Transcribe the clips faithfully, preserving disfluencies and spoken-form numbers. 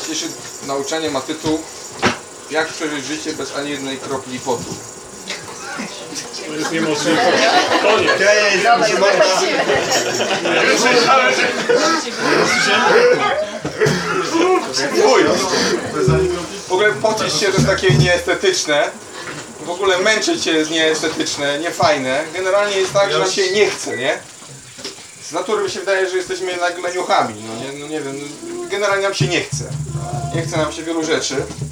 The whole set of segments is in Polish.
Dzisiejsze nauczanie ma tytuł Jak przeżyć życie bez ani jednej kropli potu. To jest niemożliwe. Koniec. Uj, w ogóle pocić się to jest takie nieestetyczne. W ogóle męczyć się jest nieestetyczne, niefajne. Generalnie jest tak, że nam się nie chce, nie? Z natury mi się wydaje, że jesteśmy jednak leniuchami. No nie, no nie wiem, generalnie nam się nie chce. Nie chce nam się wielu rzeczy.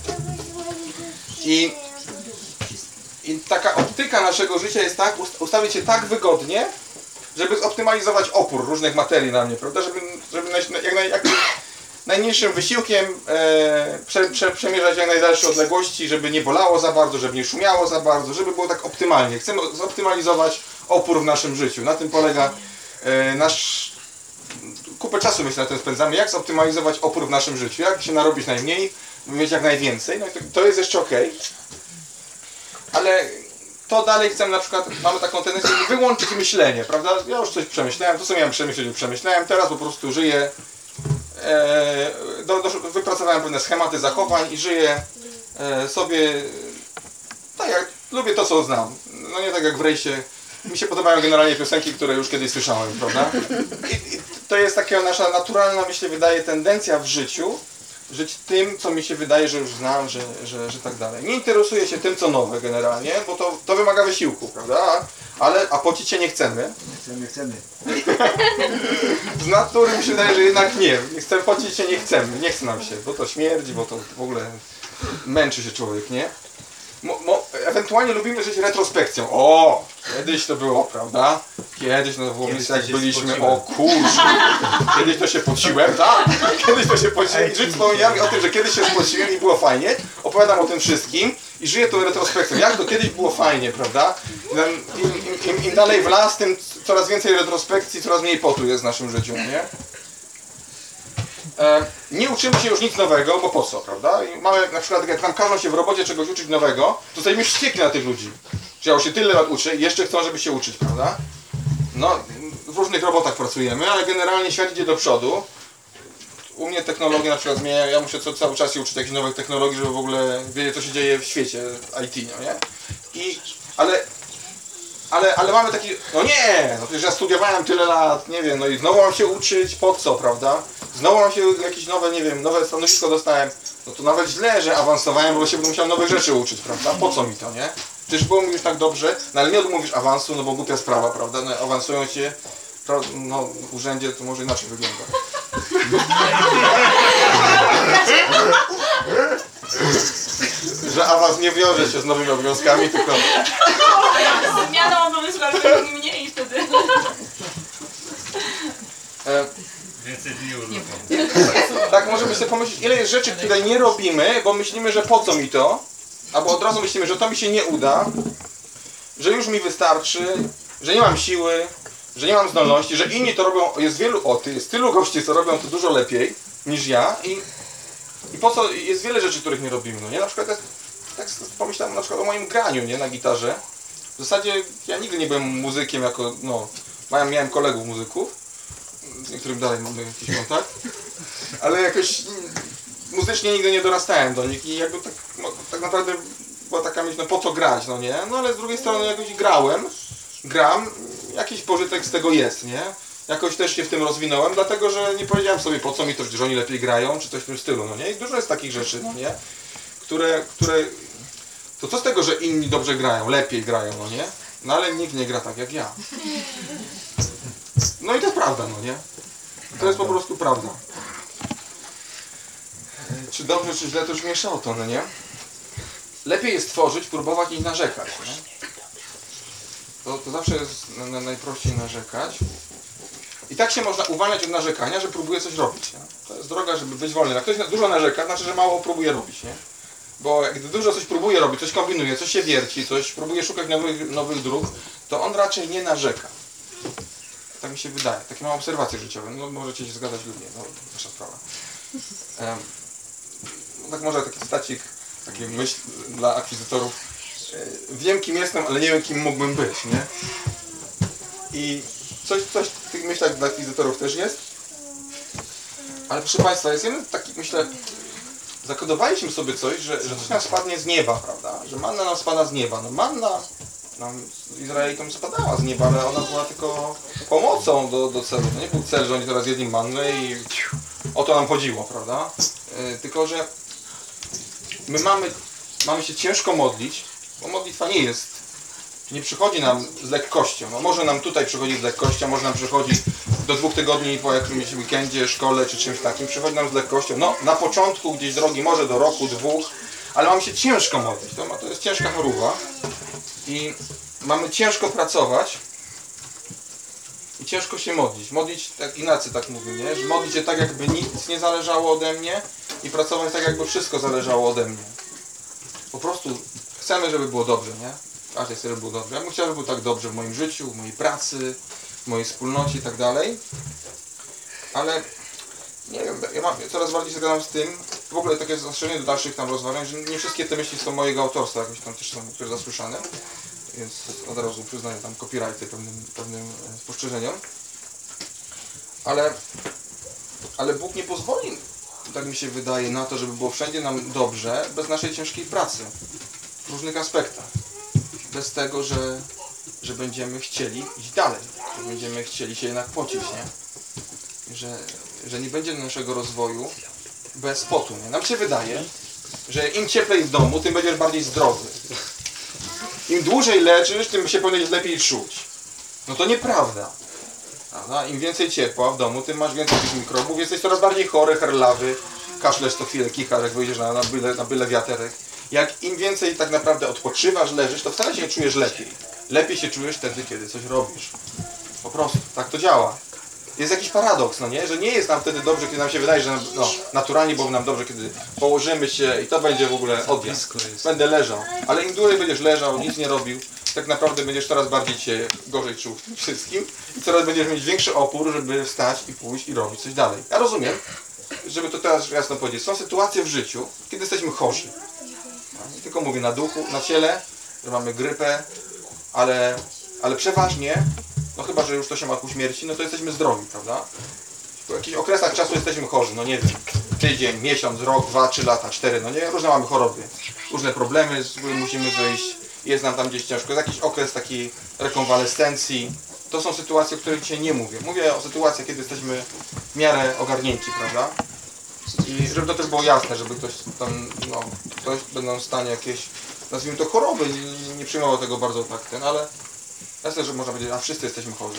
I, I taka optyka naszego życia jest tak, ustawić się tak wygodnie, żeby zoptymalizować opór różnych materii na mnie, prawda? Żeby, żeby jak, naj, jak najmniejszym wysiłkiem e, prze, prze, przemierzać jak najdalsze odległości, żeby nie bolało za bardzo, żeby nie szumiało za bardzo, żeby było tak optymalnie. Chcemy zoptymalizować opór w naszym życiu. Na tym polega e, nasz... Kupę czasu myślę na tym spędzamy, jak zoptymalizować opór w naszym życiu, jak się narobić najmniej, mieć jak najwięcej. No i to, to jest jeszcze ok. Ale to dalej chcemy, na przykład mamy taką tendencję wyłączyć myślenie, prawda? Ja już coś przemyślałem, to co miałem przemyśleć, już przemyślałem, teraz po prostu żyję, e, do, do, wypracowałem pewne schematy zachowań i żyję e, sobie tak jak lubię to, co znam. No nie tak jak w rejsie. Mi się podobają generalnie piosenki, które już kiedyś słyszałem, prawda? I, i to jest taka nasza naturalna, mi się wydaje, tendencja w życiu, żyć tym, co mi się wydaje, że już znam, że, że, że tak dalej. Nie interesuję się tym, co nowe generalnie, bo to, to wymaga wysiłku, prawda? Ale, a pocić się nie chcemy. Nie chcemy. Z natury mi się wydaje, że jednak nie. Nie chcemy, pocić się nie chcemy. Nie chce nam się, bo to śmierdzi, bo to w ogóle męczy się człowiek, nie? Mo, mo, ewentualnie lubimy żyć retrospekcją. O, kiedyś to było, prawda? Kiedyś no było miejsce, jak byliśmy, pociłem. O kurczę, kiedyś to się pociłem, tak? Kiedyś to się pociłem. Żyć wspomniałem o tym, że kiedyś się spociłem i było fajnie. Opowiadam o tym wszystkim i żyję tą retrospekcją. Jak to kiedyś było fajnie, prawda? Im, im, im, im dalej w las, tym coraz więcej retrospekcji, coraz mniej potu jest w naszym życiu, nie? E, nie uczymy się już nic nowego, bo po co, prawda? I mamy na przykład, jak nam każą się w robocie czegoś uczyć nowego, to jesteśmy wściekli na tych ludzi. Że ja już się tyle lat uczę i jeszcze chcą, żeby się uczyć, prawda? No, w różnych robotach pracujemy, ale generalnie świat idzie do przodu. U mnie technologia na przykład zmienia, ja muszę co, cały czas się uczyć jakichś nowych technologii, żeby w ogóle wiedzieć, co się dzieje w świecie I T, no nie? I, ale, ale, ale mamy taki, no nie, no przecież ja studiowałem tyle lat, nie wiem, no i znowu mam się uczyć, po co, prawda? Znowu mam się jakieś nowe, nie wiem, nowe stanowisko dostałem, no to nawet źle, że awansowałem, bo się będę musiał nowych rzeczy uczyć, prawda? Po co mi to, nie? Przecież było mi już tak dobrze, no ale nie odmówisz awansu, no bo głupia sprawa, prawda? No, awansują cię, no w urzędzie to może inaczej wygląda. Że awans nie wiąże się z nowymi obowiązkami, tylko... Zmianą obowiązków, ale mniej wtedy. E, Więcej dni urlopu. tak, możemy sobie pomyśleć, ile jest rzeczy, które nie robimy, bo myślimy, że po co mi to, albo od razu myślimy, że to mi się nie uda, że już mi wystarczy, że nie mam siły, że nie mam zdolności, że inni to robią, jest wielu oty, jest tylu gości, co robią to dużo lepiej niż ja i, i po co, jest wiele rzeczy, których nie robimy, no nie? Na przykład, tak pomyślałem na przykład o moim graniu, nie, na gitarze. W zasadzie ja nigdy nie byłem muzykiem jako, no, miałem, miałem kolegów muzyków, z niektórym dalej mamy jakiś kontakt, ale jakoś muzycznie nigdy nie dorastałem do nich i jakby tak, no, tak naprawdę była taka myśl, no po co grać, no nie? No ale z drugiej strony jakoś grałem, gram, jakiś pożytek z tego jest, nie? Jakoś też się w tym rozwinąłem, dlatego że nie powiedziałem sobie po co mi to, że oni lepiej grają, czy coś w tym stylu, no nie? I dużo jest takich rzeczy, no nie? Które, które, to co z tego, że inni dobrze grają, lepiej grają, no nie? No ale nikt nie gra tak jak ja. No i to jest prawda, no nie? To jest po prostu prawda. Czy dobrze, czy źle, to już mieszało to, no nie? Lepiej jest tworzyć, próbować i narzekać, nie? To, to zawsze jest na, na najprościej narzekać. I tak się można uwalniać od narzekania, że próbuje coś robić, nie? To jest droga, żeby być wolnym. Jak ktoś dużo narzeka, znaczy, że mało próbuje robić, nie? Bo gdy dużo coś próbuje robić, coś kombinuje, coś się wierci, coś próbuje szukać nowych, nowych dróg, to on raczej nie narzeka. Tak mi się wydaje. Takie mam obserwacje życiowe. No możecie się zgadzać lub nie, no wasza sprawa. Um, tak może taki stacik, taki myśl dla akwizytorów. Wiem, kim jestem, ale nie wiem, kim mógłbym być, nie? I coś, coś w tych myślach dla akwizytorów też jest. Ale proszę Państwa, jest jeden taki, myślę, zakodowaliśmy sobie coś, że, że coś nam spadnie z nieba, prawda? Że manna nam spada z nieba. No manna nam Izraelitom spadała z nieba, ale ona była tylko pomocą do, do celu. To nie był cel, że oni teraz jedli mannę i o to nam chodziło, prawda? Yy, tylko, że my mamy, mamy się ciężko modlić, bo modlitwa nie jest, nie przychodzi nam z lekkością. No może nam tutaj przychodzi z lekkością, może nam przychodzi do dwóch tygodni po jakimś weekendzie, szkole czy czymś takim, przychodzi nam z lekkością. No na początku gdzieś drogi, może do roku, dwóch, ale mamy się ciężko modlić. To, to jest ciężka choroba i mamy ciężko pracować i ciężko się modlić. Modlić, tak Ignacy tak mówi, nie? Że modlić się tak, jakby nic nie zależało ode mnie i pracować tak, jakby wszystko zależało ode mnie. Po prostu chcemy, żeby było dobrze, nie? Każdy chce, żeby było dobrze. Ja bym chciał, żeby było tak dobrze w moim życiu, w mojej pracy, w mojej wspólnocie i tak dalej. Ale nie wiem, ja mam, coraz bardziej się zgadzam z tym, w ogóle takie zastrzeżenie do dalszych tam rozważań, że nie wszystkie te myśli są mojego autorstwa, jakieś tam też są niektóre zasłyszane. Więc od razu przyznaję tam copyrighty pewnym, pewnym spostrzeżeniom. Ale, ale Bóg nie pozwoli, tak mi się wydaje, na to, żeby było wszędzie nam dobrze, bez naszej ciężkiej pracy. W różnych aspektach. Bez tego, że, że będziemy chcieli iść dalej. Że będziemy chcieli się jednak pocić, nie? Że, że nie będzie naszego rozwoju bez potu, nie? Nam się wydaje, że im cieplej w domu, tym będziesz bardziej zdrowy. Im dłużej leczysz, tym się powinieneś lepiej czuć. No to nieprawda. Prawda? Im więcej ciepła w domu, tym masz więcej tych mikrobów, jesteś coraz bardziej chory, herlawy, kaszlesz to chwilę, kichasz, jak wyjdziesz na, na, byle, na byle wiaterek. Jak im więcej tak naprawdę odpoczywasz, leżysz, to wcale się nie czujesz lepiej. Lepiej się czujesz wtedy, kiedy coś robisz. Po prostu, tak to działa. Jest jakiś paradoks, no nie? Że nie jest nam wtedy dobrze, kiedy nam się wydaje, że nam, no, naturalnie byłoby nam dobrze, kiedy położymy się i to będzie w ogóle odjazd. Będę leżał. Ale im dłużej będziesz leżał, nic nie robił, tak naprawdę będziesz coraz bardziej się gorzej czuł w tym wszystkim i coraz będziesz mieć większy opór, żeby wstać i pójść i robić coś dalej. Ja rozumiem, żeby to teraz jasno powiedzieć, są sytuacje w życiu, kiedy jesteśmy chorzy. Nie tylko mówię na duchu, na ciele, że mamy grypę, ale, ale przeważnie, no chyba, że już to się ma ku śmierci, no to jesteśmy zdrowi, prawda? W jakichś okresach czasu jesteśmy chorzy, no nie wiem, tydzień, miesiąc, rok, dwa, trzy lata, cztery, no nie, różne mamy choroby, różne problemy, z których musimy wyjść, jest nam tam gdzieś ciężko, jest jakiś okres takiej rekonwalescencji. To są sytuacje, o których dzisiaj nie mówię. Mówię o sytuacjach, kiedy jesteśmy w miarę ogarnięci, prawda? I żeby to też było jasne, żeby ktoś tam, no, ktoś będą w stanie jakieś, nazwijmy to choroby, nie, nie przyjmował tego bardzo tak ten, ale jasne, że można powiedzieć, a wszyscy jesteśmy chorzy.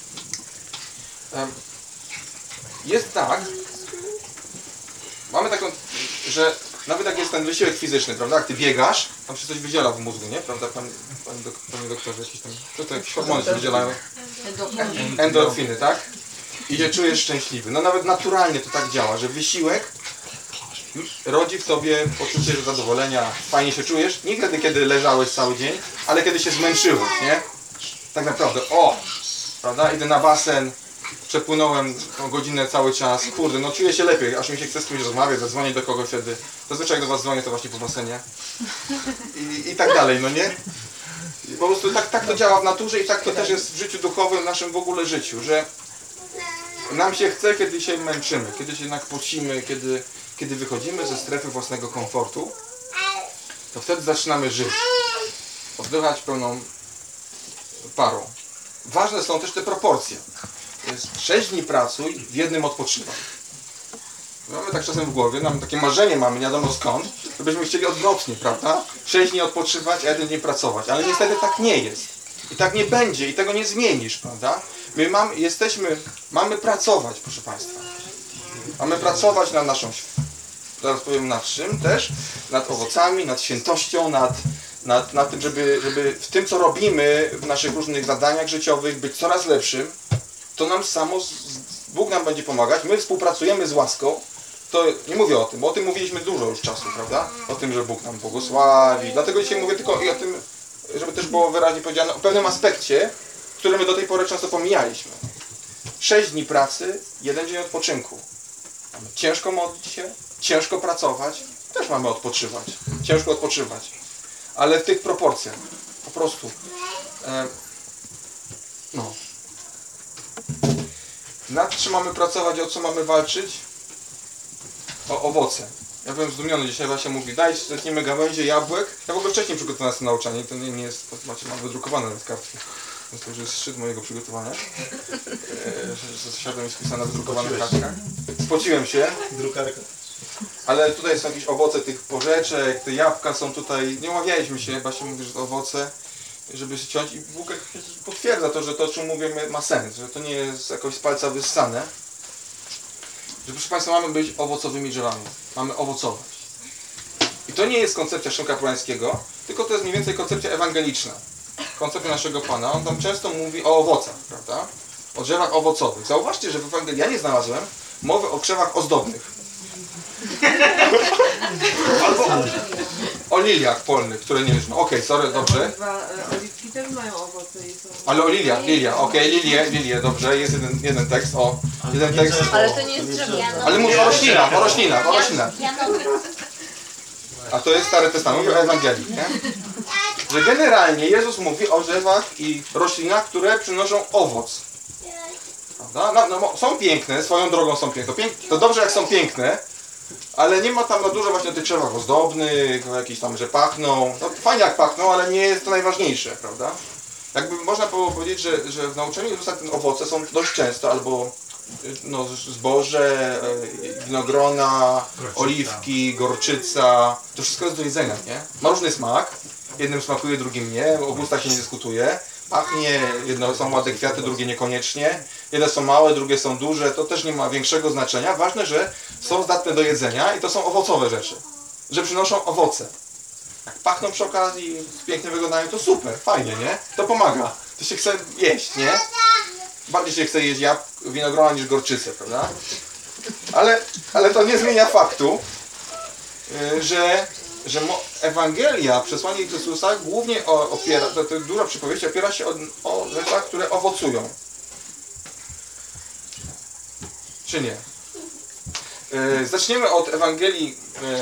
Jest tak, mamy taką, że nawet jak jest ten wysiłek fizyczny, prawda, jak ty biegasz, tam się coś wydziela w mózgu, nie? Prawda, pan, pan dok, panie doktorze, jakieś tam, co to jakieś hormony się wydzielają? Endorfiny, tak? I się czujesz szczęśliwy. No nawet naturalnie to tak działa, że wysiłek rodzi w tobie poczucie zadowolenia, fajnie się czujesz, nie wtedy, kiedy leżałeś cały dzień, ale kiedy się zmęczyłeś, nie? Tak naprawdę, o! Prawda? Idę na basen, przepłynąłem tą godzinę cały czas, kurde, no czuję się lepiej, aż mi się chce z kimś rozmawiać, zadzwonić do kogoś wtedy. Zazwyczaj jak do was dzwonię, to właśnie po basenie. I, i tak dalej, no nie? I po prostu tak, tak to działa w naturze i tak to też jest w życiu duchowym, w naszym w ogóle życiu, że nam się chce, kiedy się męczymy, kiedy się jednak pocimy, kiedy, kiedy wychodzimy ze strefy własnego komfortu, to wtedy zaczynamy żyć, oddychać pełną parą. Ważne są też te proporcje. To jest sześć dni pracuj, w jednym odpoczywaj. Mamy tak czasem w głowie, nam takie marzenie mamy, nie wiadomo skąd, żebyśmy chcieli odwrotnie, prawda? sześć dni odpoczywać, a jeden dzień pracować. Ale niestety tak nie jest. I tak nie będzie, i tego nie zmienisz, prawda? My mam, jesteśmy, mamy pracować, proszę Państwa. Mamy pracować nad naszą, zaraz powiem nad czym też, nad owocami, nad świętością, nad, nad, nad tym, żeby, żeby w tym, co robimy, w naszych różnych zadaniach życiowych, być coraz lepszym. To nam samo, Bóg nam będzie pomagać, my współpracujemy z łaską, to nie mówię o tym, bo o tym mówiliśmy dużo już czasu, prawda? O tym, że Bóg nam błogosławi, dlatego dzisiaj mówię tylko i o tym, żeby też było wyraźnie powiedziane, o pewnym aspekcie, który my do tej pory często pomijaliśmy. Sześć dni pracy, jeden dzień odpoczynku. Mamy ciężko modlić się, ciężko pracować, też mamy odpoczywać, ciężko odpoczywać, ale w tych proporcjach, po prostu. E, no. Nad czym mamy pracować, o co mamy walczyć? O owoce. Ja byłem zdumiony, dzisiaj Basia mówi, daj, zetniemy gałęzie jabłek. Ja w ogóle wcześniej przygotowałem na to nauczanie, to nie, nie jest, to macie, mam wydrukowane nawet kartki. Więc to już jest szczyt mojego przygotowania. Eee, że zasiadłem i spisałem na wydrukowanych kartkach. Spociłem się. Drukarka. Ale tutaj są jakieś owoce tych porzeczek, te jabłka są tutaj, nie umawialiśmy się, Basia mówi, że to owoce, żeby się ciąć i Bóg potwierdza to, że to, o czym mówię, ma sens, że to nie jest jakoś z palca wyssane. Że proszę Państwa, mamy być owocowymi drzewami, mamy owocować. I to nie jest koncepcja Szymka Polańskiego, tylko to jest mniej więcej koncepcja ewangeliczna. Koncepcja naszego Pana, on tam często mówi o owocach, prawda? O drzewach owocowych. Zauważcie, że w Ewangelii ja nie znalazłem mowy o drzewach ozdobnych. Albo o liliach polnych, które nie wiesz. No, okej, okay, sorry, dobrze. Chyba e, oliwki też mają owoce i są... Ale o liliach, lilia, okej, okay, lilie, lilie, dobrze, jest jeden, jeden tekst, o, jeden tekst. Ale to nie jest drzewo. Ale mówię o roślinach, o roślinach, o roślinach. A to jest Stary Testament, mówię o Ewangelii, nie? Że generalnie Jezus mówi o drzewach i roślinach, które przynoszą owoc. Prawda? No, no, są piękne, swoją drogą są piękne. To, pięk to dobrze jak są piękne, ale nie ma tam na dużo właśnie o tych drzewach ozdobnych, o jakichś tam, że pachną. No, fajnie jak pachną, ale nie jest to najważniejsze, prawda? Jakby można było powiedzieć, że, że w nauczaniu Jezusa te owoce są dość często albo no, zboże, winogrona, oliwki, gorczyca. To wszystko jest do jedzenia, nie? Ma różny smak. Jednym smakuje, drugim nie. O gustach się nie dyskutuje. Pachnie, jedno są ładne kwiaty, drugie niekoniecznie. Jedne są małe, drugie są duże. To też nie ma większego znaczenia. Ważne, że są zdatne do jedzenia i to są owocowe rzeczy. Że przynoszą owoce. Jak pachną przy okazji, pięknie wyglądają, to super, fajnie, nie? To pomaga. To się chce jeść, nie? Bardziej się chce jeść jabłk, winogrona niż gorczycę, prawda? Ale, ale to nie zmienia faktu, że, że Ewangelia, przesłanie Chrystusa głównie opiera, to, to duża przypowieść opiera się o, o rzeczach, które owocują. Czy nie? Zaczniemy od Ewangelii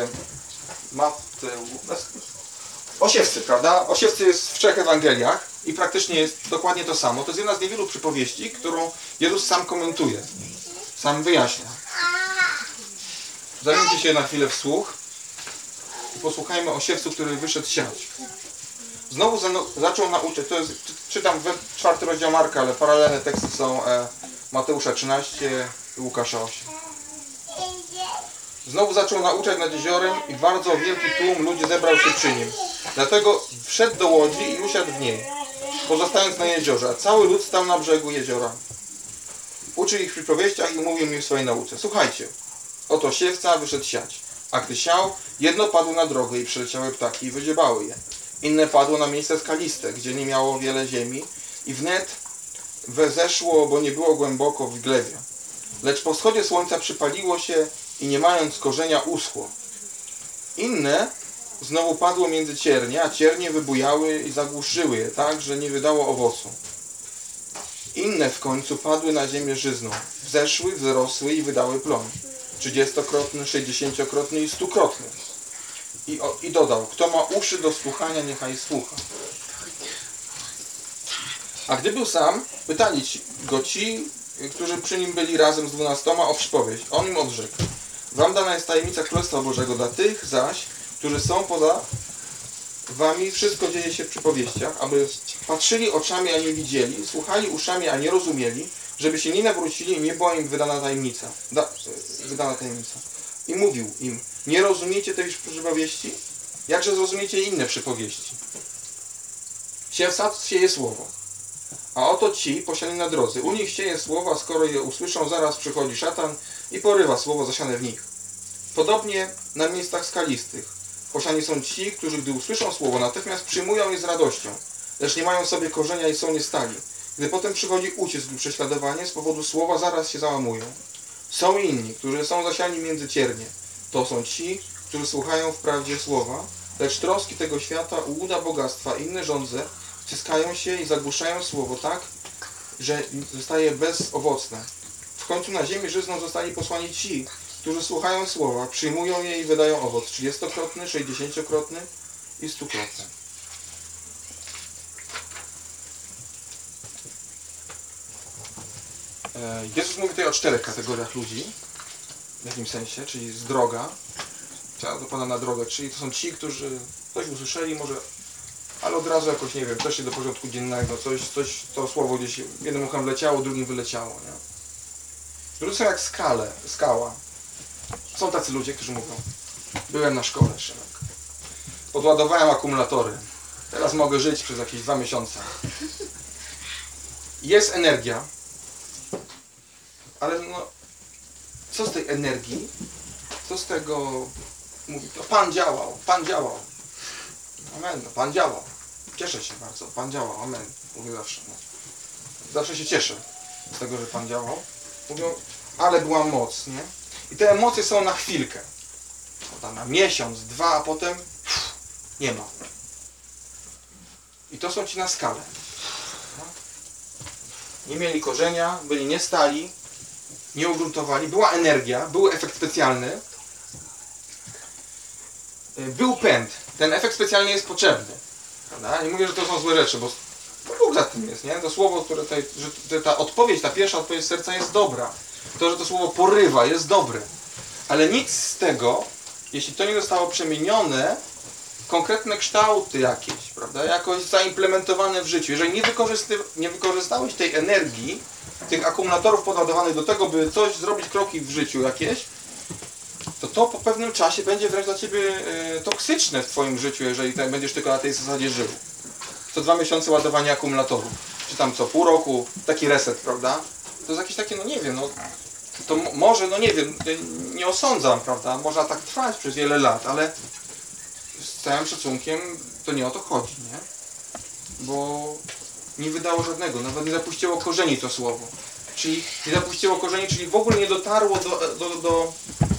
Mateusz. Osiewcy, prawda? Osiewcy jest w trzech Ewangeliach i praktycznie jest dokładnie to samo. To jest jedna z niewielu przypowieści, którą Jezus sam komentuje, sam wyjaśnia. Zajmijcie się na chwilę w słuch i posłuchajmy o osiewcu, który wyszedł siać. Znowu zaczął nauczać, to jest, czytam czwarty rozdział Marka, ale paralelne teksty są e, Mateusza trzynaście i Łukasza osiem. Znowu zaczął nauczać nad jeziorem i bardzo wielki tłum ludzi zebrał się przy nim. Dlatego wszedł do łodzi i usiadł w niej, pozostając na jeziorze, a cały lud stał na brzegu jeziora. Uczył ich w przypowieściach i mówił im w swojej nauce. Słuchajcie, oto siewca wyszedł siać, a gdy siał, jedno padło na drogę i przyleciały ptaki i wydziebały je. Inne padło na miejsce skaliste, gdzie nie miało wiele ziemi i wnet wezeszło, bo nie było głęboko w glebie. Lecz po wschodzie słońca przypaliło się i nie mając korzenia uschło. Inne znowu padło między ciernie, a ciernie wybujały i zagłuszyły je tak, że nie wydało owocu. Inne w końcu padły na ziemię żyzną, wzeszły, wzrosły i wydały plon. Trzydziestokrotny, sześćdziesięciokrotny i stukrotny. I, o, I dodał, kto ma uszy do słuchania, niechaj słucha. A gdy był sam, pytali go ci, którzy przy nim byli razem z dwunastoma o przypowieść. On im odrzekł. Wam dana jest tajemnica Królestwa Bożego, dla tych zaś, którzy są poza wami, wszystko dzieje się w przypowieściach, aby patrzyli oczami, a nie widzieli, słuchali uszami, a nie rozumieli, żeby się nie nawrócili i nie była im wydana tajemnica. Da, wydana tajemnica. I mówił im, nie rozumiecie tej przypowieści? Jakże zrozumiecie inne przypowieści? Siewca sieje słowo. A oto ci posiani na drodze. U nich sieje słowa, skoro je usłyszą, zaraz przychodzi szatan i porywa słowo zasiane w nich. Podobnie na miejscach skalistych. Posiani są ci, którzy gdy usłyszą słowo, natychmiast przyjmują je z radością, lecz nie mają sobie korzenia i są niestali. Gdy potem przychodzi ucisk lub prześladowanie, z powodu słowa zaraz się załamują. Są inni, którzy są zasiani między ciernie. To są ci, którzy słuchają wprawdzie słowa, lecz troski tego świata, ułuda bogactwa, inne żądze wciskają się i zagłuszają słowo tak, że zostaje bezowocne. W końcu na ziemi żyzną zostali posłani ci, którzy słuchają słowa, przyjmują je i wydają owoc trzydziestokrotny, sześćdziesięciokrotny i stukrotny. Jezus mówi tutaj o czterech kategoriach ludzi, w jakimś sensie, czyli jest droga, chciała do Pana na drogę. Czyli to są ci, którzy coś usłyszeli może, ale od razu jakoś, nie wiem, przeszli do porządku dziennego, coś, coś, to słowo gdzieś jednym uchem leciało, drugim wyleciało, nie? Ludzie są jak skale, skała. Są tacy ludzie, którzy mówią, byłem na szkole, Szymek. Podładowałem akumulatory. Teraz mogę żyć przez jakieś dwa miesiące. Jest energia, ale no, co z tej energii? Co z tego? Mówi, no Pan działał, Pan działał. Amen, no Pan działał. Cieszę się bardzo, Pan działał, amen. Mówię zawsze. No. Zawsze się cieszę z tego, że Pan działał. Mówią, ale była moc, nie? I te emocje są na chwilkę. Tam na miesiąc, dwa, a potem pff, nie ma. I to są ci na skalę. Nie mieli korzenia, byli niestali, nie ugruntowani, była energia, był efekt specjalny, był pęd. Ten efekt specjalny jest potrzebny. Prawda? Nie mówię, że to są złe rzeczy, bo Bóg za tym jest, nie? To słowo, które tutaj, że ta odpowiedź, ta pierwsza odpowiedź serca jest dobra. To, że to słowo porywa, jest dobre. Ale nic z tego, jeśli to nie zostało przemienione w konkretne kształty jakieś, prawda? Jakoś zaimplementowane w życiu. Jeżeli nie, wykorzysty, nie wykorzystałeś tej energii, tych akumulatorów podładowanych do tego, by coś zrobić, kroki w życiu jakieś, to to po pewnym czasie będzie wręcz dla Ciebie e, toksyczne w Twoim życiu, jeżeli tak będziesz tylko na tej zasadzie żył. Co dwa miesiące ładowania akumulatorów. Czy tam co pół roku, taki reset, prawda? To jest jakieś takie, no nie wiem, no to może, no nie wiem, nie osądzam, prawda? Można tak trwać przez wiele lat, ale z całym szacunkiem to nie o to chodzi, nie? Bo nie wydało żadnego, nawet nie zapuściło korzeni to słowo. Czyli nie zapuściło korzeni, czyli w ogóle nie dotarło do, do, do,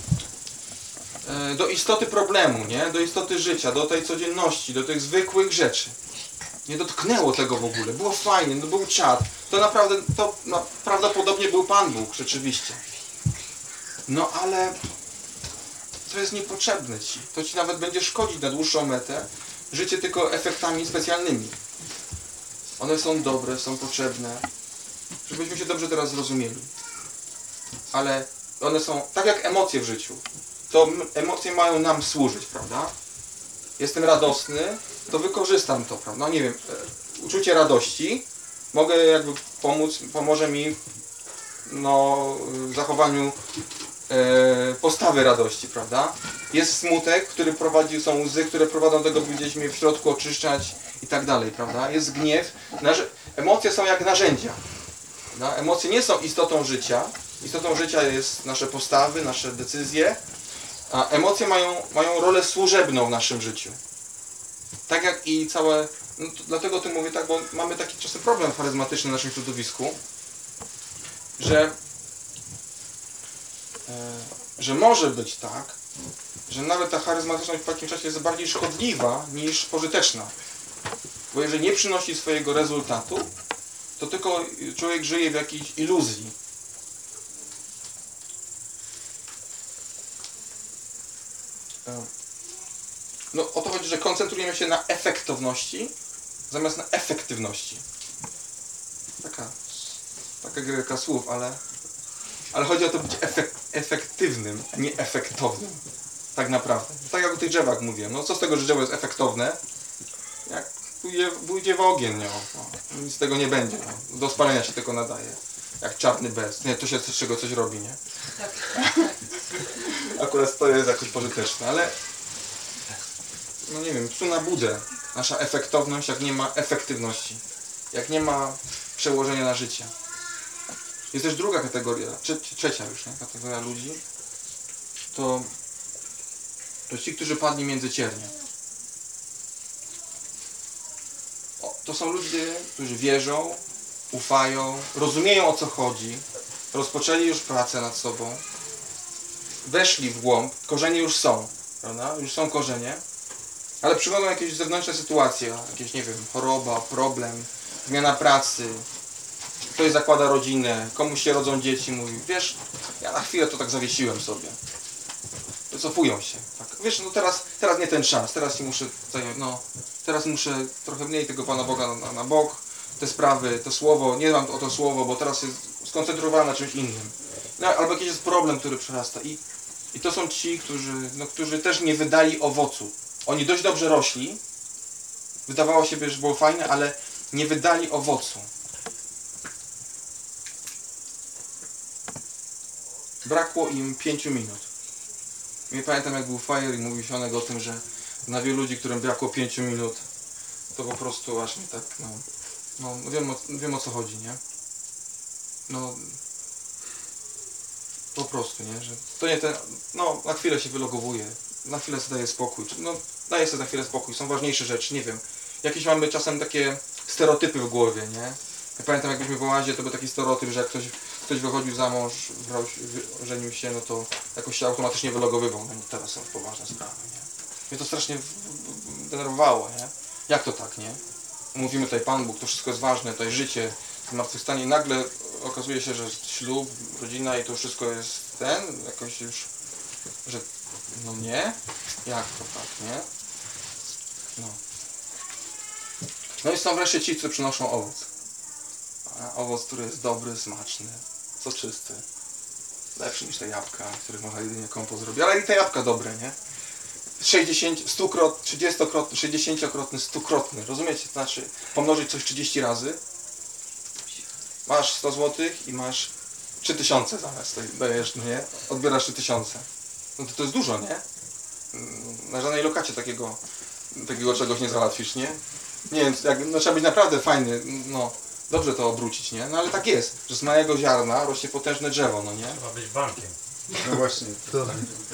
do istoty problemu, nie? Do istoty życia, do tej codzienności, do tych zwykłych rzeczy. Nie dotknęło tego w ogóle. Było fajnie, no był czad. To naprawdę, to no, prawdopodobnie był Pan Bóg, rzeczywiście. No ale to jest niepotrzebne Ci. To Ci nawet będzie szkodzić na dłuższą metę. Życie tylko efektami specjalnymi. One są dobre, są potrzebne. Żebyśmy się dobrze teraz zrozumieli. Ale one są tak jak emocje w życiu. To emocje mają nam służyć, prawda? Jestem radosny, to wykorzystam to, prawda? No nie wiem, uczucie radości mogę jakby pomóc, pomoże mi no, w zachowaniu e, postawy radości, prawda? Jest smutek, który prowadzi, są łzy, które prowadzą do tego, by gdzieś mnie w środku oczyszczać i tak dalej, prawda? Jest gniew. Naże, emocje są jak narzędzia. Prawda? Emocje nie są istotą życia. Istotą życia jest nasze postawy, nasze decyzje, a emocje mają, mają rolę służebną w naszym życiu. Tak jak i całe... No to dlatego o tym mówię tak, bo mamy taki czasem problem charyzmatyczny w naszym środowisku, że, e, że może być tak, że nawet ta charyzmatyczność w takim czasie jest bardziej szkodliwa niż pożyteczna. Bo jeżeli nie przynosi swojego rezultatu, to tylko człowiek żyje w jakiejś iluzji. No o to chodzi, że koncentrujemy się na efektowności zamiast na efektywności. Taka, taka gierka słów, ale, ale chodzi o to być efek, efektywnym, a nie efektownym. Tak naprawdę. Tak jak o tych drzewach mówiłem. No co z tego, że drzewo jest efektowne? Jak pójdzie, pójdzie w ogień, no, no, nic z tego nie będzie. No. Do spalenia się tylko nadaje. Jak czarny bez. Nie, to się z czego coś robi, nie? Akurat to jest jakoś pożyteczne, ale no nie wiem, psu na budę nasza efektowność, jak nie ma efektywności. Jak nie ma przełożenia na życie. Jest też druga kategoria, trze trzecia już, nie? Kategoria ludzi. To, to ci, którzy padli między ciernie. O, to są ludzie, którzy wierzą, ufają, rozumieją, o co chodzi, rozpoczęli już pracę nad sobą, weszli w głąb, korzenie już są, prawda? Już są korzenie, ale przychodzą jakieś zewnętrzne sytuacje, jakieś, nie wiem, choroba, problem, zmiana pracy, ktoś zakłada rodzinę, komuś się rodzą dzieci, mówi, wiesz, ja na chwilę to tak zawiesiłem sobie. Wycofują się. Tak. Wiesz, no teraz, teraz nie ten czas, teraz się muszę, no, teraz muszę trochę mniej tego Pana Boga na, na, na bok, te sprawy, to słowo, nie mam o to słowo, bo teraz jest skoncentrowane na czymś innym. No, albo jakiś jest problem, który przerasta i I to są ci, którzy, no, którzy też nie wydali owocu. Oni dość dobrze rośli. Wydawało się, że było fajne, ale nie wydali owocu. Brakło im pięciu minut. Nie pamiętam, jak był Fire i mówił Sionek o tym, że na wielu ludzi, którym brakło pięciu minut, to po prostu aż mi tak, no, no wiem, o, wiem o co chodzi, nie? No, po prostu, nie? Że to nie ten, no, na chwilę się wylogowuje, na chwilę sobie daje spokój, czy, no, daje sobie na chwilę spokój, są ważniejsze rzeczy, nie wiem. Jakieś mamy czasem takie stereotypy w głowie, nie? Ja pamiętam, jak byliśmy w oazie, to był taki stereotyp, że jak ktoś, ktoś wychodził za mąż, brał, żenił się, no to jakoś się automatycznie wylogowywał. No teraz są poważne sprawy, nie? Mnie to strasznie denerwowało, nie? Jak to tak, nie? Mówimy tutaj Pan Bóg, to wszystko jest ważne, tutaj życie, zmartwychwstanie i nagle okazuje się, że ślub, rodzina i to wszystko jest ten, jakoś już, że no nie? Jak to tak, nie? No. No i są wreszcie ci, którzy przynoszą owoc. A owoc, który jest dobry, smaczny, soczysty. Lepszy niż te jabłka, których można jedynie kompost zrobić. Ale i te jabłka dobre, nie? sześćdziesiąt, stukrotny, trzydziestokrotny, sześćdziesięciokrotny, stukrotny. Rozumiecie? To znaczy pomnożyć coś trzydzieści razy. Masz sto złotych i masz trzy tysiące zamiast dajesz, no nie? Odbierasz trzy tysiące. No to to jest dużo, nie? Na żadnej lokacie takiego, takiego czegoś nie załatwisz, nie? Nie wiem, jak, no, trzeba być naprawdę fajny, no, dobrze to obrócić, nie? No ale tak jest, że z małego ziarna rośnie potężne drzewo, no nie? Trzeba być bankiem. No właśnie, to...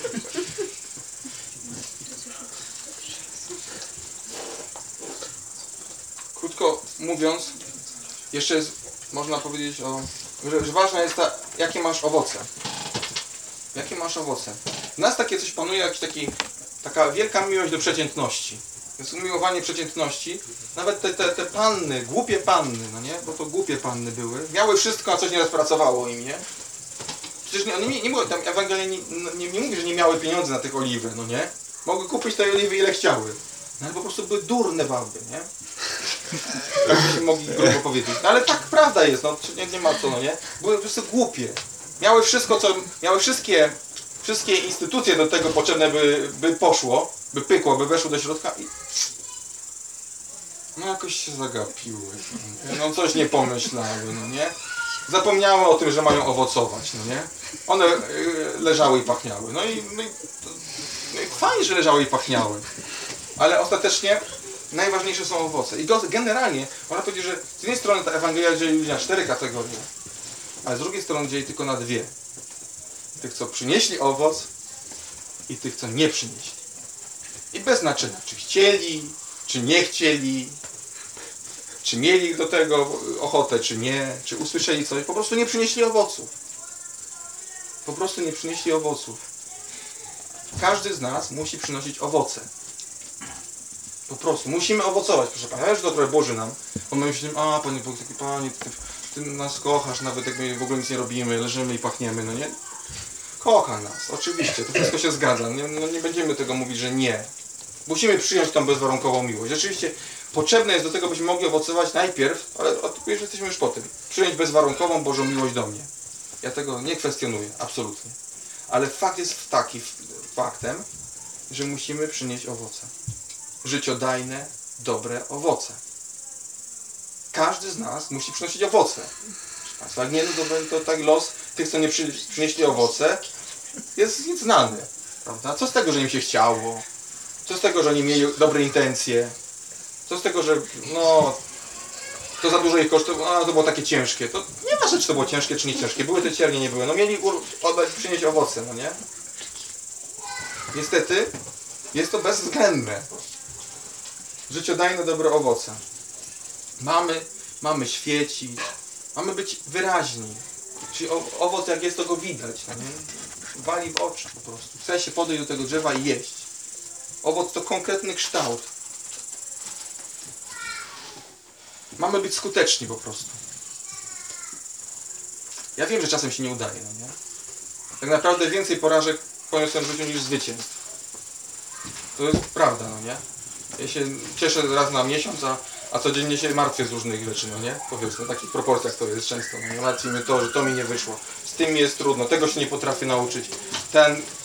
Krótko mówiąc, jeszcze jest, można powiedzieć o, że, że ważna jest ta, jakie masz owoce. Jakie masz owoce. W nas takie coś panuje, jakiś taki, taka wielka miłość do przeciętności. Jest umiłowanie przeciętności. Nawet te, te, te panny, głupie panny, no nie? Bo to głupie panny były. Miały wszystko, a coś nieraz pracowało im, nie? Przecież nie, one nie, nie, tam Ewangelia nie, nie, nie mówi, że nie miały pieniędzy na tych oliwy, no nie? Mogły kupić tej oliwy ile chciały. No ale po prostu były durne baby, nie? Tak byśmy mogli grubo powiedzieć. No ale tak prawda jest, no nie, nie ma co, no nie? Były po prostu głupie. Miały wszystko, co... Miały wszystkie... Wszystkie instytucje do tego potrzebne by, by poszło, by pykło, by weszło do środka i... No jakoś się zagapiły. No coś nie pomyślały, no nie? Zapomniały o tym, że mają owocować, no nie? One y, leżały i pachniały. No i, no i, no i fajnie, że leżały i pachniały. Ale ostatecznie najważniejsze są owoce. I generalnie można powiedzieć, że z jednej strony ta Ewangelia dzieli na cztery kategorie, ale z drugiej strony dzieli tylko na dwie. Tych, co przynieśli owoc i tych, co nie przynieśli. I bez znaczenia, czy chcieli, czy nie chcieli, czy mieli do tego ochotę, czy nie, czy usłyszeli coś, po prostu nie przynieśli owoców. Po prostu nie przynieśli owoców. Każdy z nas musi przynosić owoce. Po prostu. Musimy owocować, proszę Pana. Ja już to trochę Boży nam. Bo my myślimy, a Panie Bóg, taki Panie, ty, ty nas kochasz, nawet jak my w ogóle nic nie robimy, leżymy i pachniemy, no nie? Kocha nas, oczywiście, to wszystko się zgadza. Nie, no nie będziemy tego mówić, że nie. Musimy przyjąć tą bezwarunkową miłość. Rzeczywiście potrzebne jest do tego, byśmy mogli owocować najpierw, ale już jesteśmy już po tym. Przyjąć bezwarunkową Bożą miłość do mnie. Ja tego nie kwestionuję, absolutnie. Ale fakt jest taki faktem, że musimy przynieść owoce. Życiodajne, dobre owoce. Każdy z nas musi przynosić owoce. Państwa, jak nie, no to, to tak los tych, co nie przy, przynieśli owoce, jest znany. Prawda? Co z tego, że im się chciało? Co z tego, że oni mieli dobre intencje? Co z tego, że no, to za dużo ich kosztowało, a to było takie ciężkie. To nie ważne, czy to było ciężkie, czy nie ciężkie. Były te ciernie, nie były. No mieli oddać, przynieść owoce, no nie? Niestety jest to bezwzględne. Życiodajne, dobre owoce. Mamy, mamy świecić, mamy być wyraźni. Czyli owoc jak jest, to go widać, no nie? Wali w oczy po prostu. Chce się podejść do tego drzewa i jeść. Owoc to konkretny kształt. Mamy być skuteczni po prostu. Ja wiem, że czasem się nie udaje, no nie? Tak naprawdę więcej porażek poniosłem w życiu niż zwycięstw. To jest prawda, no nie? Ja się cieszę raz na miesiąc, a, a codziennie się martwię z różnych rzeczy, no nie? Powiedzmy, w takich proporcjach to jest często, no nie? Martwi mnie to, że to mi nie wyszło. Z tym mi jest trudno, tego się nie potrafię nauczyć. Ten,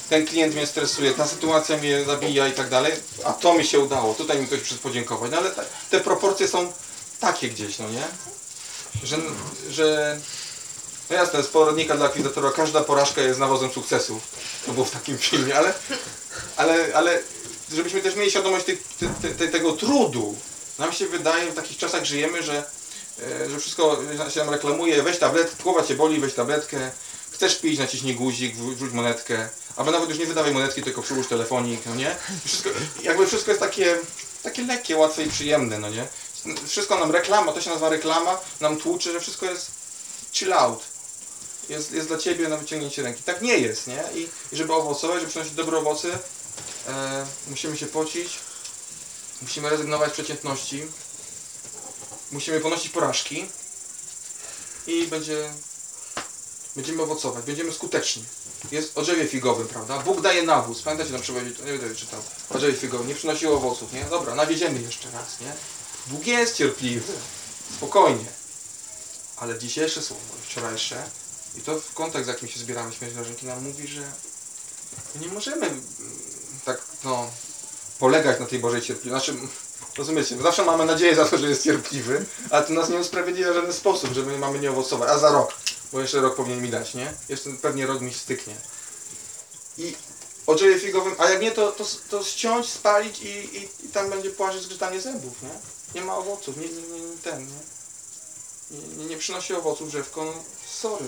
ten klient mnie stresuje, ta sytuacja mnie zabija i tak dalej, a to mi się udało, tutaj mi ktoś przyszedł podziękować. No ale te, te proporcje są takie gdzieś, no nie? Że, że no jasne, z poradnika dla akwizytora każda porażka jest nawozem sukcesu. To było w takim filmie, ale, ale, ale żebyśmy też mieli świadomość tych, te, te, tego trudu. Nam się wydaje, w takich czasach żyjemy, że, że wszystko się nam reklamuje, weź tabletkę, głowa cię boli, weź tabletkę, chcesz pić, naciśnij guzik, wrzuć monetkę, albo nawet już nie wydawaj monetki, tylko przyłóż telefonik, no nie? Wszystko, jakby wszystko jest takie, takie lekkie, łatwe i przyjemne, no nie? Wszystko nam reklama, to się nazywa reklama, nam tłucze, że wszystko jest chill out. Jest, jest dla ciebie na wyciągnięcie ręki. Tak nie jest, nie? I, i żeby owocować, żeby przynosić dobre owoce, e, musimy się pocić, musimy rezygnować z przeciętności, musimy ponosić porażki i będzie, będziemy owocować, będziemy skuteczni. Jest o drzewie figowym, prawda? Bóg daje nawóz. Pamiętacie na przykład, nie będę czytał, o drzewie figowym, nie przynosiło owoców, nie? Dobra, nawieziemy jeszcze raz, nie? Bóg jest cierpliwy, spokojnie. Ale dzisiejsze słowo, wczorajsze, i to w kontekst, z jakim się zbieramy, Śmierć Grażynki nam mówi, że nie możemy tak, no, polegać na tej Bożej cierpliwości. Znaczy, rozumiecie, zawsze mamy nadzieję za to, że jest cierpliwy, ale to nas nie usprawiedliwia w żaden sposób, że my mamy nie owocować. A za rok, bo jeszcze rok powinien mi dać, nie? Jeszcze pewnie rok mi styknie. I o drzewie figowym, a jak nie, to, to, to ściąć, spalić i, i, i tam będzie płażyć zgrzytanie zębów, nie? Nie ma owoców, nie, nie, nie ten, nie? Nie, nie przynosi owoców drzewko, no sorry.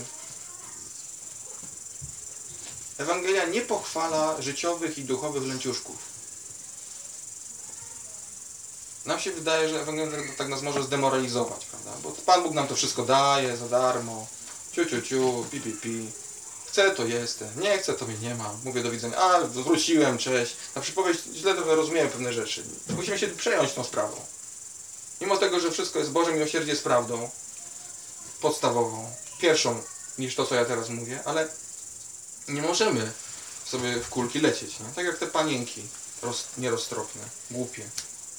Ewangelia nie pochwala życiowych i duchowych lęciuszków. Nam się wydaje, że Ewangelia tak nas może zdemoralizować, prawda? Bo Pan Bóg nam to wszystko daje za darmo. Ciu, ciu, ciu, pi, pi, pi. Chcę, to jestem. Nie chcę, to mnie nie ma. Mówię do widzenia. A, wróciłem, cześć. Na przypowieść źle rozumiem pewne rzeczy. Musimy się przejąć tą sprawą. Mimo tego, że wszystko jest Boże miłosierdzie jest prawdą podstawową, pierwszą niż to, co ja teraz mówię, ale nie możemy sobie w kulki lecieć, nie? Tak jak te panienki roz, nieroztropne, głupie.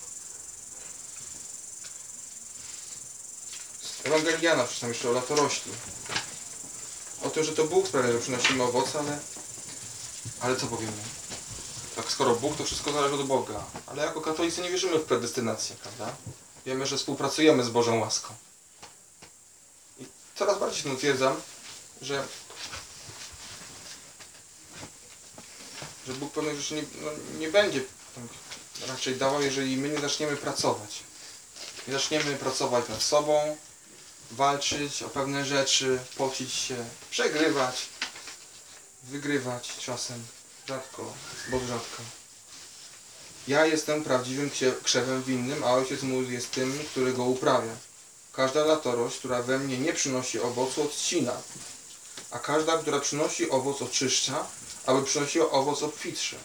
Ewangeliana przeczytam jeszcze o latorośli. O tym, że to Bóg sprawia, że przynosimy owoce, ale, ale co powiemy? Tak, skoro Bóg, to wszystko zależy od Boga. Ale jako katolicy nie wierzymy w predestynację, prawda? Wiemy, że współpracujemy z Bożą łaską. I coraz bardziej się utwierdzam, że, że Bóg pewnych rzeczy nie, no, nie będzie raczej dawał, jeżeli my nie zaczniemy pracować. Nie zaczniemy pracować nad sobą, walczyć o pewne rzeczy, pocić się, przegrywać, wygrywać czasem, rzadko, bo rzadko. Ja jestem prawdziwym krzewem winnym, a Ojciec mój jest tym, który go uprawia. Każda latorość, która we mnie nie przynosi owocu, odcina, a każda, która przynosi owoc, oczyszcza, aby przynosiła owoc obfitszy.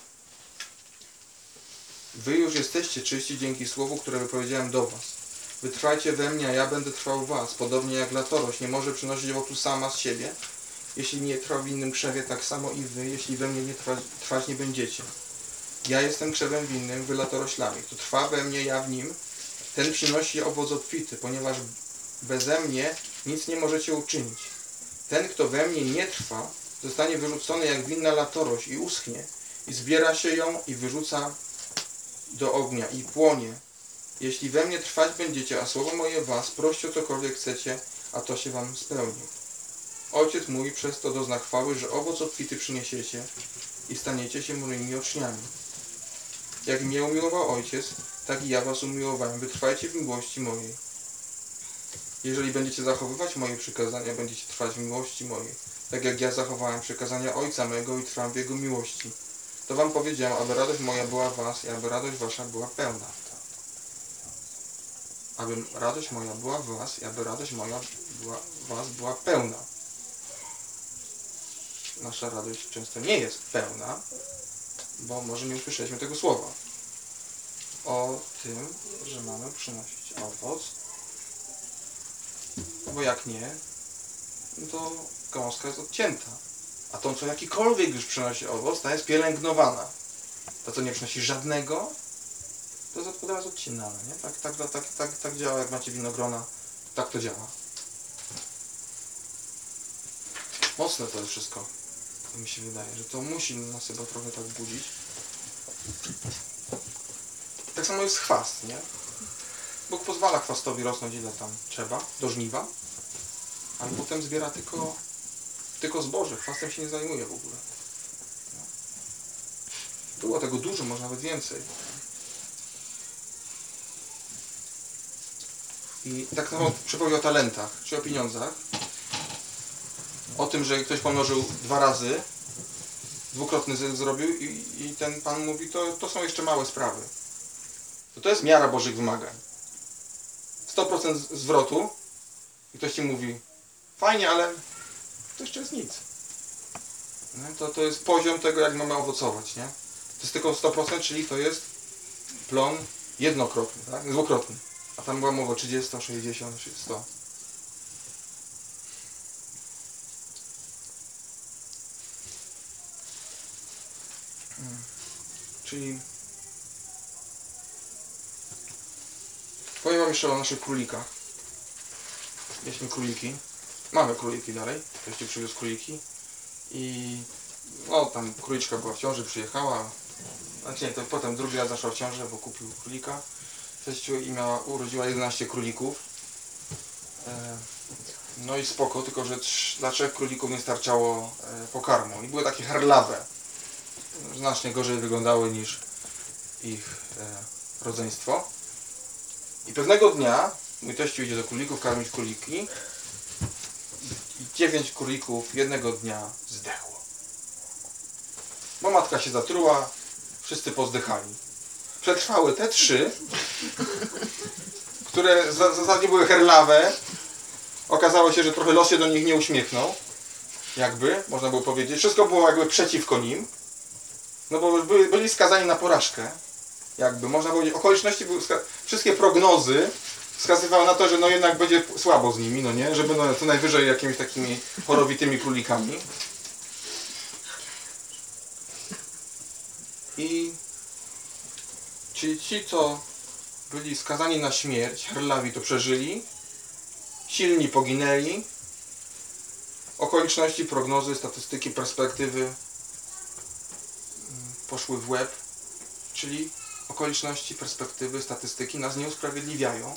Wy już jesteście czyści dzięki słowu, które wypowiedziałem do was. Wytrwajcie we mnie, a ja będę trwał w was. Podobnie jak latorość nie może przynosić owocu sama z siebie, jeśli nie trwa w innym krzewie, tak samo i wy, jeśli we mnie nie trwać, trwać nie będziecie. Ja jestem krzewem winnym, wy latoroślami. Kto trwa we mnie, ja w nim, ten przynosi owoc obfity, ponieważ beze mnie nic nie możecie uczynić. Ten, kto we mnie nie trwa, zostanie wyrzucony jak winna latorość i uschnie, i zbiera się ją i wyrzuca do ognia i płonie. Jeśli we mnie trwać będziecie, a słowo moje was, proście o cokolwiek chcecie, a to się wam spełni. Ojciec mój przez to dozna chwały, że owoc obfity przyniesiecie i staniecie się moimi uczniami. Jak mnie umiłował Ojciec, tak i ja was umiłowałem. Wytrwajcie w miłości mojej. Jeżeli będziecie zachowywać moje przykazania, będziecie trwać w miłości mojej. Tak jak ja zachowałem przykazania Ojca mego i trwam w Jego miłości. To wam powiedziałem, aby radość moja była w was i aby radość wasza była pełna. Aby radość moja była w was i aby radość moja była w was była pełna. Nasza radość często nie jest pełna, bo może nie usłyszeliśmy tego słowa. O tym, że mamy przynosić owoc, bo jak nie, to gąska jest odcięta. A tą, co jakikolwiek już przynosi owoc, ta jest pielęgnowana. To, co nie przynosi żadnego, to jest od razu odcinane, nie? Tak, tak, tak, tak, tak, tak działa, jak macie winogrona, tak to działa. Mocne to jest wszystko. Mi się wydaje, że to musi nas chyba trochę tak budzić. Tak samo jest chwast, nie? Bóg pozwala chwastowi rosnąć ile tam trzeba, do żniwa, ale potem zbiera tylko, tylko zboże. Chwastem się nie zajmuje w ogóle. Było tego dużo, może nawet więcej. I tak samo przypowieść o talentach, czy o pieniądzach. O tym, że ktoś pomnożył dwa razy, dwukrotny zysk zrobił i, i ten Pan mówi, to, to są jeszcze małe sprawy. To, to jest miara Bożych wymagań. sto procent zwrotu i ktoś Ci mówi, fajnie, ale to jeszcze jest nic. Nie? To, to jest poziom tego, jak mamy owocować. Nie? To jest tylko sto procent, czyli to jest plon jednokrotny, tak? Dwukrotny. A tam była mowa trzydzieści, sześćdziesiąt, sto. Czyli powiem Wam jeszcze o naszych królikach. Mieliśmy króliki. Mamy króliki dalej. Ktoś tu przywiózł króliki. I no tam króliczka była w ciąży, przyjechała. Znaczy nie, to potem drugi raz zaszła w ciążę, bo kupił królika. Teściu i miała, urodziła jedenaście królików. E, no i spoko, tylko że trz, dla trzech królików nie starczało e, pokarmu. I były takie herlawe. Znacznie gorzej wyglądały niż ich e, rodzeństwo. I pewnego dnia mój teściu idzie do królików karmić króliki i dziewięć królików jednego dnia zdechło. Bo matka się zatruła, wszyscy pozdychali. Przetrwały te trzy, które w zasadzie były herlawe. Okazało się, że trochę los się do nich nie uśmiechnął. Jakby, można było powiedzieć. Wszystko było jakby przeciwko nim. No bo byli, byli skazani na porażkę. Jakby, można powiedzieć, okoliczności były, wszystkie prognozy wskazywały na to, że no jednak będzie słabo z nimi, no nie? Że będą co najwyżej jakimiś takimi chorowitymi królikami. I czyli ci, co byli skazani na śmierć, herlawi to przeżyli, silni poginęli, okoliczności, prognozy, statystyki, perspektywy poszły w łeb, czyli okoliczności, perspektywy, statystyki nas nie usprawiedliwiają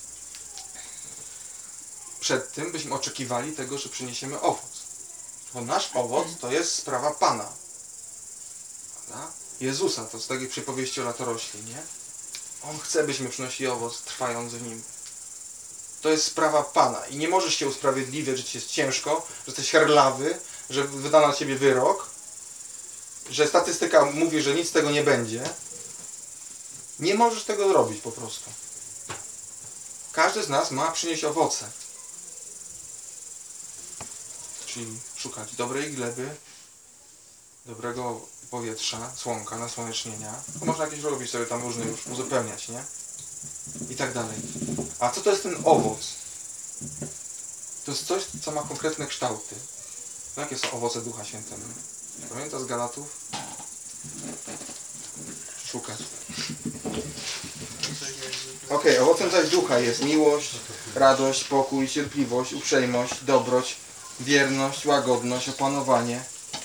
przed tym, byśmy oczekiwali tego, że przyniesiemy owoc. Bo nasz owoc to jest sprawa Pana. Prawda? Jezusa, to z takiej przypowieści o latorośli, nie? On chce, byśmy przynosili owoc, trwając w Nim. To jest sprawa Pana i nie możesz się usprawiedliwiać, że Ci jest ciężko, że jesteś herlawy, że wydano na Ciebie wyrok, że statystyka mówi, że nic z tego nie będzie. Nie możesz tego robić po prostu. Każdy z nas ma przynieść owoce. Czyli szukać dobrej gleby, dobrego powietrza, słonka, nasłonecznienia. To można jakieś robić sobie tam różne już, uzupełniać, nie? I tak dalej. A co to jest ten owoc? To jest coś, co ma konkretne kształty. Jakie są owoce Ducha Świętego? Pamiętasz z Galatów? Szukać. Ok, owocem zaś Ducha jest miłość, radość, pokój, cierpliwość, uprzejmość, dobroć, wierność, łagodność, opanowanie.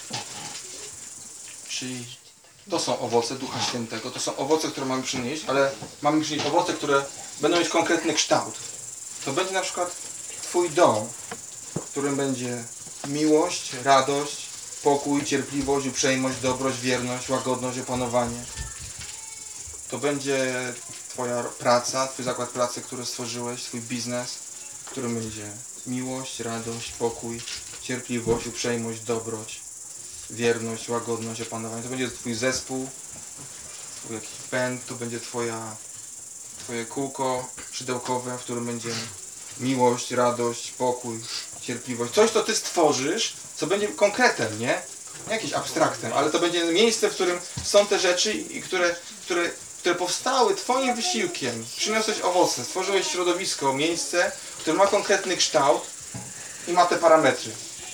Czyli to są owoce Ducha Świętego. To są owoce, które mamy przynieść, ale mamy przynieść owoce, które będą mieć konkretny kształt. To będzie na przykład Twój dom, w którym będzie miłość, radość, pokój, cierpliwość, uprzejmość, dobroć, wierność, łagodność, opanowanie. To będzie Twoja praca, Twój zakład pracy, który stworzyłeś, Twój biznes, w którym będzie miłość, radość, pokój, cierpliwość, uprzejmość, dobroć, wierność, łagodność, opanowanie. To będzie Twój zespół, Twój jakiś band, to będzie Twoja, Twoje kółko szydełkowe, w którym będzie miłość, radość, pokój, cierpliwość. Coś, co Ty stworzysz, co będzie konkretem, nie? Nie jakimś abstraktem, ale to będzie miejsce, w którym są te rzeczy, i które, które, które powstały Twoim wysiłkiem. Przyniosłeś owoce, stworzyłeś środowisko, miejsce, które ma konkretny kształt i ma te parametry.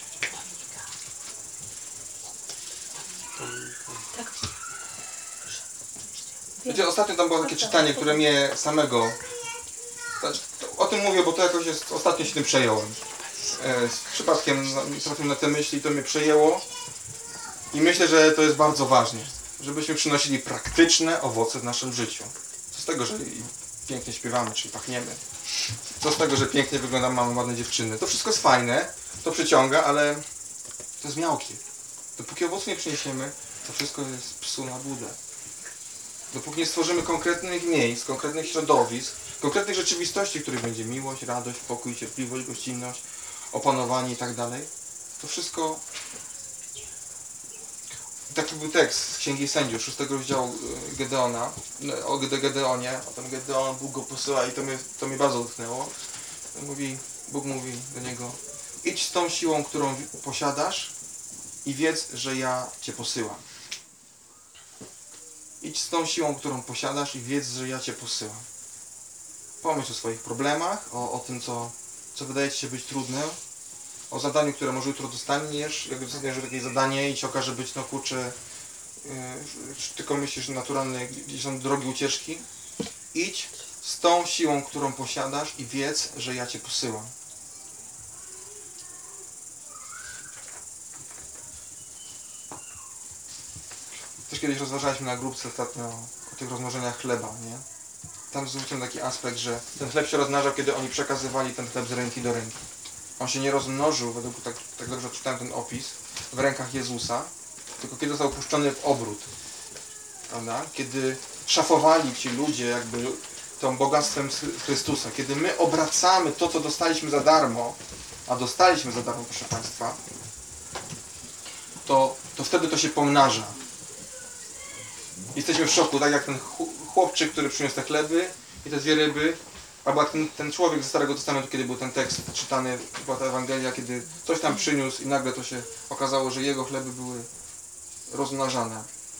Wiecie, ostatnio tam było takie czytanie, które mnie samego... Znaczy, o tym mówię, bo to jakoś jest... Ostatnio się tym przejąłem. E, z przypadkiem trafiłem na te myśli, to mnie przejęło. I myślę, że to jest bardzo ważne, żebyśmy przynosili praktyczne owoce w naszym życiu. Co z tego, że pięknie śpiewamy, czyli pachniemy. Co z tego, że pięknie wyglądamy, mamy ładne dziewczyny. To wszystko jest fajne, to przyciąga, ale to jest miałkie. Dopóki owocu nie przyniesiemy, to wszystko jest psu na budę. Dopóki nie stworzymy konkretnych miejsc, konkretnych środowisk, konkretnych rzeczywistości, w których będzie miłość, radość, pokój, cierpliwość, gościnność, opanowanie i tak dalej, to wszystko... Taki był tekst z Księgi Sędziów, szóstego rozdziału Gedeona, o Gedeonie, o tym Gedeon, Bóg go posyła i to mnie, to mnie bardzo dotknęło. Mówi, Bóg mówi do niego: idź z tą siłą, którą posiadasz i wiedz, że ja Cię posyłam. Idź z tą siłą, którą posiadasz i wiedz, że ja Cię posyłam. Pomyśl o swoich problemach, o, o tym, co, co wydaje Ci się być trudne, o zadaniu, które może jutro dostaniesz, jak dostaniesz takie zadanie i się okaże być, no kurczę, yy, tylko myślisz, że naturalne, gdzieś są drogi ucieczki. Idź z tą siłą, którą posiadasz i wiedz, że ja Cię posyłam. Też kiedyś rozważaliśmy na grupce ostatnio o tych rozmnożeniach chleba, nie? Tam zwróciłem taki aspekt, że ten chleb się rozmnażał, kiedy oni przekazywali ten chleb z ręki do ręki. On się nie rozmnożył, według, tak, tak dobrze czytałem ten opis, w rękach Jezusa, tylko kiedy został puszczony w obrót. Prawda? Kiedy szafowali ci ludzie jakby tą bogactwem Chrystusa. Kiedy my obracamy to, co dostaliśmy za darmo, a dostaliśmy za darmo, proszę Państwa, to, to wtedy to się pomnaża. Jesteśmy w szoku, tak jak ten chłopczyk, który przyniósł te chleby i te dwie ryby, albo jak ten, ten człowiek ze Starego Testamentu, kiedy był ten tekst czytany, była ta Ewangelia, kiedy coś tam przyniósł i nagle to się okazało, że jego chleby były rozmnażane.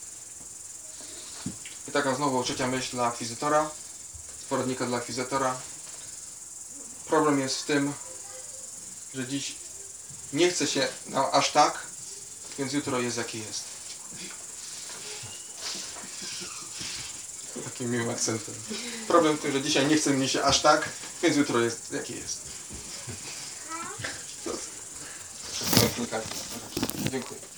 I taka znowu trzecia myśl dla akwizytora, z poradnika dla akwizytora. Problem jest w tym, że dziś nie chce się nam aż tak, więc jutro jest jaki jest. Takim miłym akcentem. Problem w tym, że dzisiaj nie chce mi się aż tak, więc jutro jest jaki jest. Dziękuję.